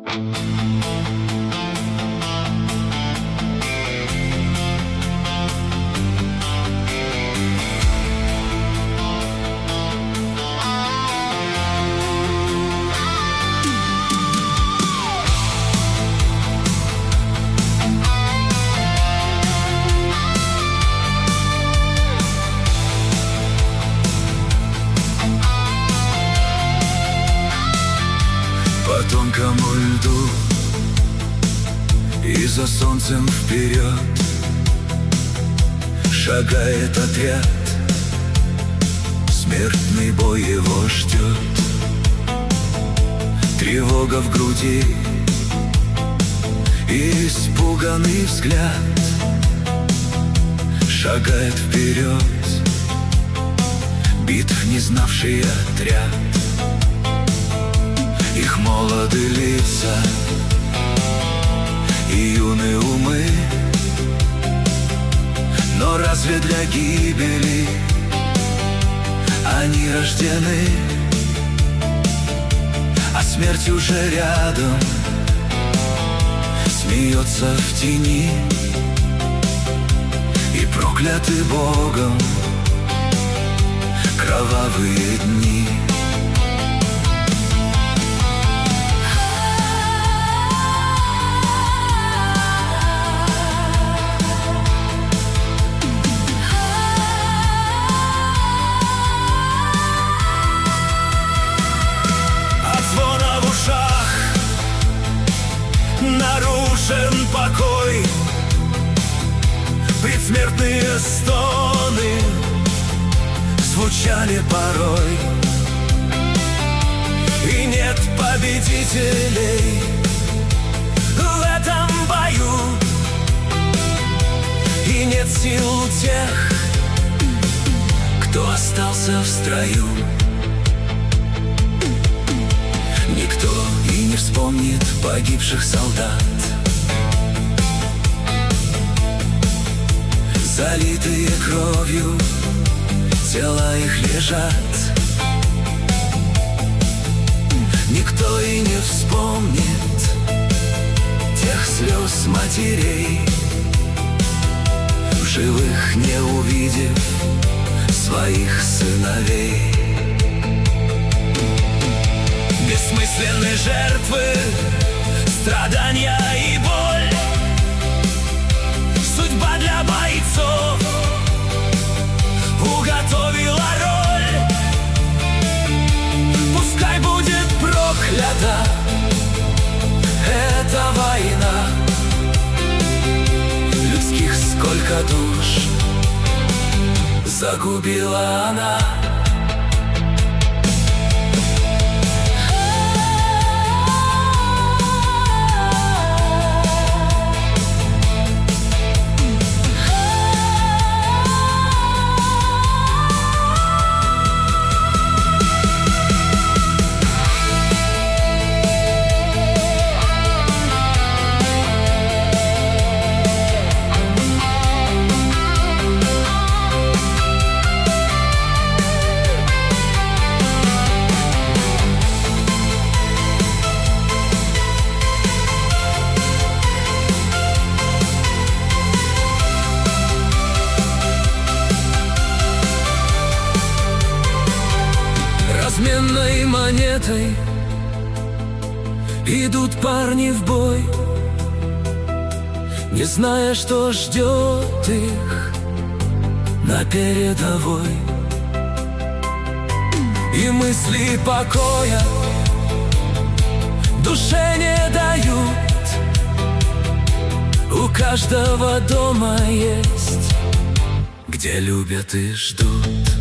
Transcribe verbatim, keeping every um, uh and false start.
По тонкому льду и за солнцем вперед шагает отряд, смертный бой его ждет. Тревога в груди и испуганный взгляд, шагает вперед битв не знавший отряд. Их молоды лица и юные умы, но разве для гибели они рождены? А смерть уже рядом, смеется в тени, и прокляты Богом кровавые дни. Нарушен покой, предсмертные стоны звучали порой, и нет победителей в этом бою, и нет сил тех, кто остался в строю. Никто и не вспомнит погибших солдат, залитые кровью тела их лежат. Никто и не вспомнит тех слез матерей, в живых не увидев своих сыновей. Бессмысленные жертвы, страдания и боль, судьба для бойцов уготовила роль. Пускай будет проклята эта война, людских сколько душ загубила она. Разменной монетой идут парни в бой, не зная, что ждет их на передовой. И мысли покоя душе не дают, у каждого дома есть, где любят и ждут.